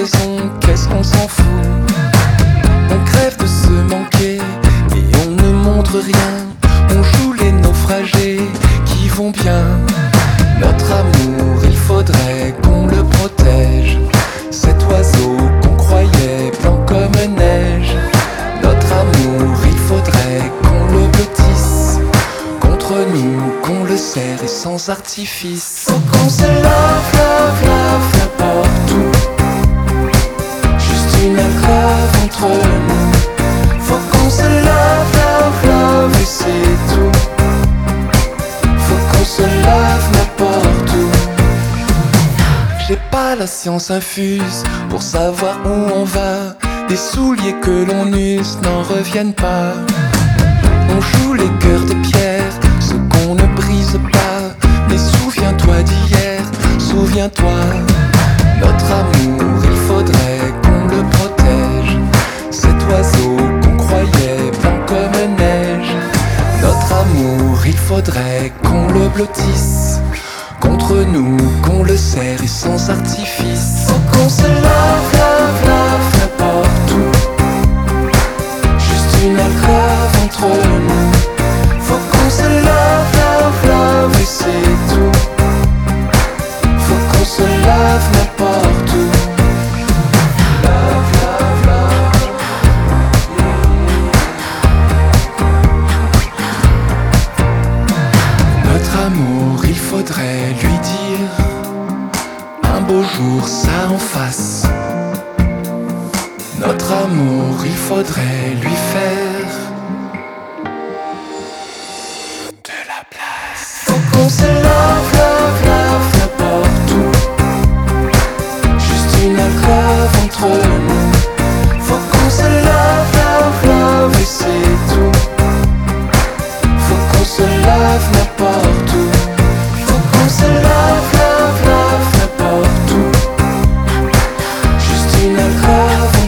raison, qu'est-ce qu'on s'en fout? On crève de se manquer et on ne montre rien. On joue les naufragés qui vont bien. Notre amour, il faudrait qu'on le protège. Cet oiseau qu'on croyait blanc comme neige. Notre amour, il faudrait qu'on le blottisse contre nous, qu'on le serre et sans artifice. Faut qu'on se lave n'importe où. Juste une alcôve entre nous. Faut qu'on se lave et c'est tout. Faut qu'on se lave n'importe où. J'ai pas la science infuse pour savoir où on va. Des souliers que l'on use n'en reviennent pas. On joue les cœurs de pierre, ce qu'on ne brise pas. Mais souviens-toi d'hier, souviens-toi. Notre amour, il faudrait qu'on le protège. Cet oiseau qu'on croyait blanc comme neige. Notre amour, il faudrait qu'on le blottisse contre nous, qu'on le serre et sans artifice. Faut qu'on se lave n'importe où. Juste une alcôve entre nous. Faut qu'on se lave et c'est tout. Faut qu'on se lave n'importe où. Notre amour, il faudrait lui dire un beau jour ça en face. Notre amour, il faudrait lui faire de la place. Faut qu'on se lave n'importe où. Juste une alcôve entre nous. Faut qu'on se lave et c'est tout. Faut qu'on se lave n'importe où. Faut qu'on se lave n'importe où. Juste une alcôve